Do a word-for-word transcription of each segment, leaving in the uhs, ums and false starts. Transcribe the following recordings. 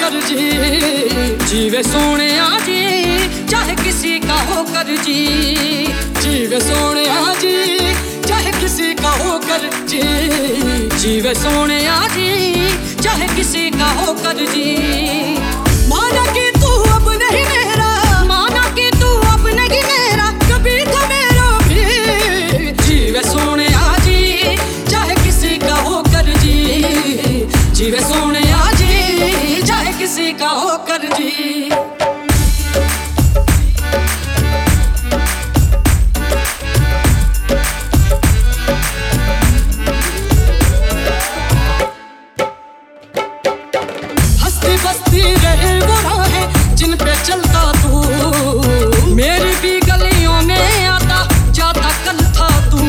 कर जी, जीवे सोने जी चाहे किसी का हो कर जी, जीवे सोने जी चाहे किसी का हो कर जी, जीवे सोने जी चाहे किसी का हो कर जी। माना कि तू अब नहीं मेरा, माना कि तू अब नहीं मेरा, कभी था मेरा भी, जीवे सोने जी चाहे किसी का हो कर जी, जीवे सोने जी चाहे किसी का हो कर जी। बस्ती रहे वो राहें जिन पे चलता तू, मेरी भी गलियों में आता जाता कल था तू।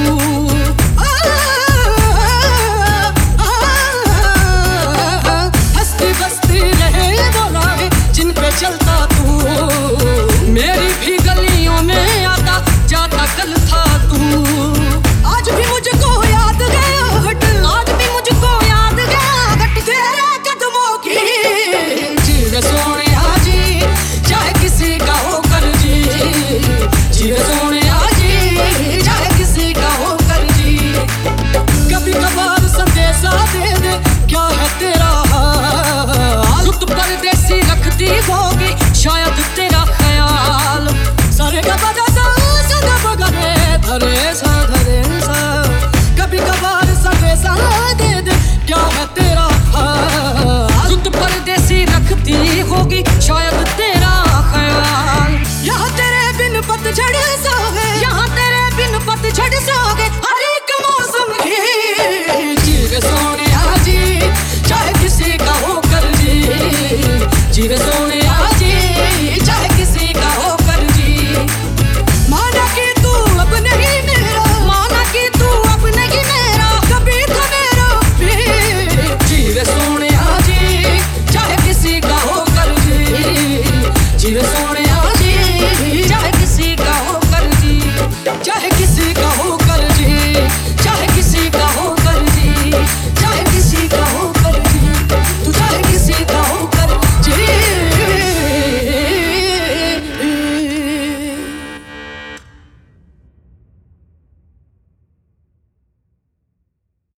हंसती बस्ती रहे वो राहें जिन पे चलता तू, मेरी भी गलियों में आता जाता कल था तू। आज भी मुझको याद गया घट, आज भी मुझको याद गया घट तेरे कदमों की, जीवे सोने जी चाहे किसी का हो कर जी, जीवे सोने जी चाहे किसी का हो कर जी। कभी कभार संदेशा दे दे क्या है तेरा हाल, रुत परदेसी रखती होगी शायद तेरा ख्याल। सारे का बजा सा सदा बगरे धरे सा धरे सा, कभी कभार संदेशा दे दे क्या है तेरा हाल, रुत परदेसी रखती होगी शायद तेरा ख्याल। यहाँ तेरे बिन पतझड़